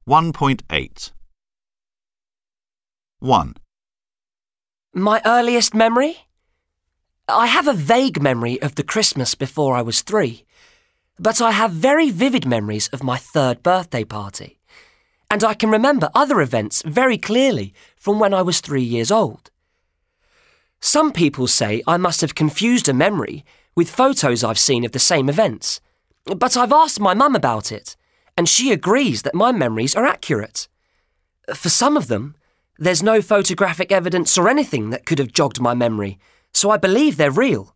1.8 1. My earliest memory? I have a vague memory of the Christmas before I was 3, but I have very vivid memories of my 3rd birthday party, and I can remember other events very clearly from when I was 3 years old. Some people say I must have confused a memory with photos I've seen of the same events, but I've asked my mum about it, and she agrees that my memories are accurate. For some of them, there's no photographic evidence or anything that could have jogged my memory, so I believe they're real.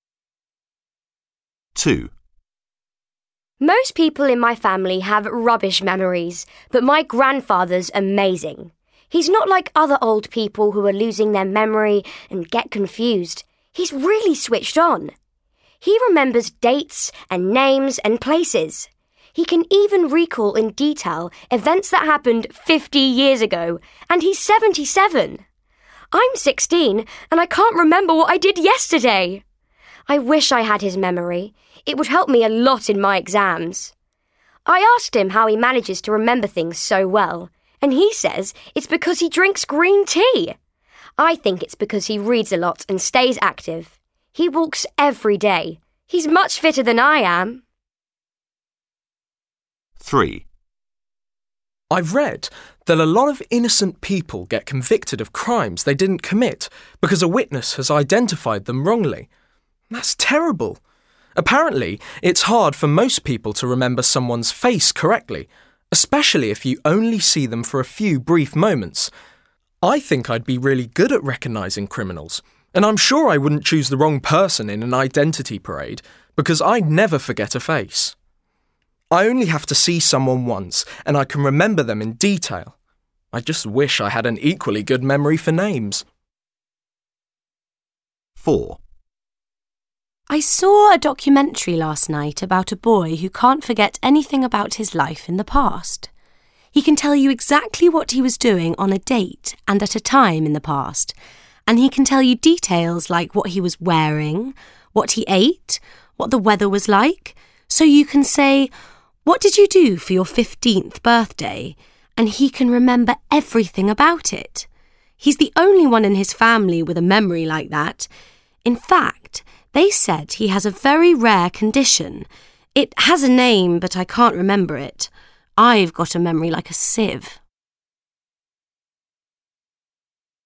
2. Most people in my family have rubbish memories, but my grandfather's amazing. He's not like other old people who are losing their memory and get confused. He's really switched on. He remembers dates and names and places. He can even recall in detail events that happened 50 years ago, and he's 77. I'm 16, and I can't remember what I did yesterday. I wish I had his memory. It would help me a lot in my exams. I asked him how he manages to remember things so well, and he says it's because he drinks green tea. I think it's because he reads a lot and stays active. He walks every day. He's much fitter than I am. 3. I've read that a lot of innocent people get convicted of crimes they didn't commit because a witness has identified them wrongly. That's terrible. Apparently, it's hard for most people to remember someone's face correctly, especially if you only see them for a few brief moments. I think I'd be really good at recognising criminals, and I'm sure I wouldn't choose the wrong person in an identity parade because I'd never forget a face. I only have to see someone once, and I can remember them in detail. I just wish I had an equally good memory for names. 4. I saw a documentary last night about a boy who can't forget anything about his life in the past. He can tell you exactly what he was doing on a date and at a time in the past, and he can tell you details like what he was wearing, what he ate, what the weather was like, so you can say, "What did you do for your 15th birthday?" And he can remember everything about it. He's the only one in his family with a memory like that. In fact, they said he has a very rare condition. It has a name, but I can't remember it. I've got a memory like a sieve.